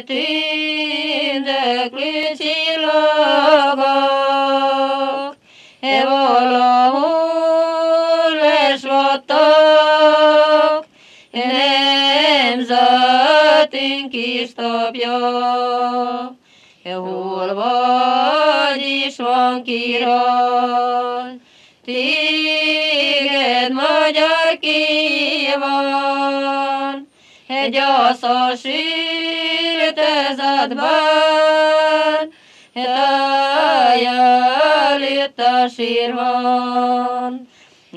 tündöklő csillagok, valahol leslattak, nemzetünk kis tapja. Hol vagy is van király, téged magyar kíván, gyászos ültözatban, tájjelült a sírban.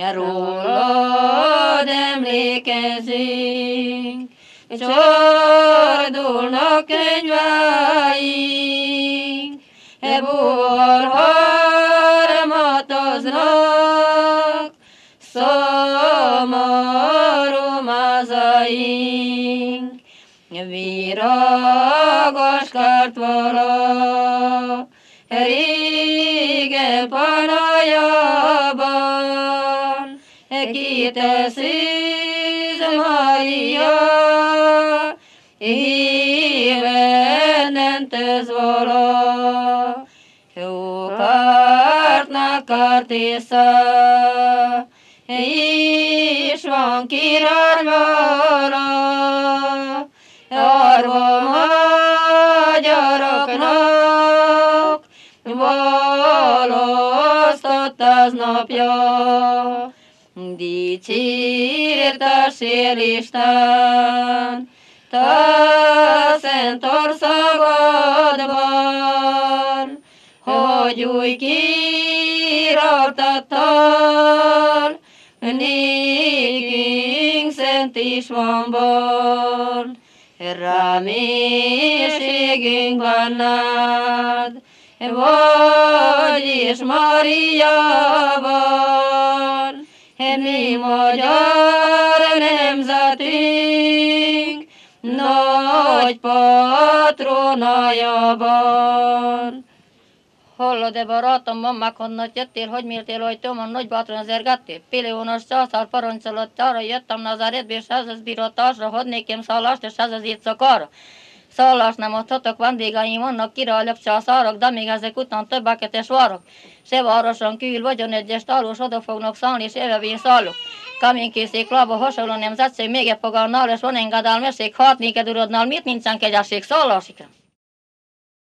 Rólad emlékezünk, csordulnak könyveink, búval harmatoznak, szomorú mázaink. Virágos kartvala, régen panajában, kiteszi Mária, híven vala. Jó kártnak kártésza, is van kirányvala, arva magyaroknak választott az napja. Dicsért a Isten, te szent országodban, hogy új kiraktattál, nékünk szent Istvánban. Reménységünk benned, vagyis Máriában, mi magyar nemzetünk nagy patronájában. Hallod-e, barátomban, meg honnan jöttél, hogy mértél, hogy Tóman nagy bátran zergettél? Pileónos császár parancsolott arra, jöttem Nazaretbe, és ez az bírótásra, hadd nékem szállást, és ez az éjszakára. Szállást nem adhatok, vendégeim vannak, királyak, császárok, de még ezek után többeket is várok. Se városon kívül vagyon egyes tálós, oda fognak szállni, és évevén szállok. Kaménykészék lába hasonló nemzetség, még egy pogárnál, és van engedelmesség, hát néked uradnál, mit nincsen kegyesség, szállásikra?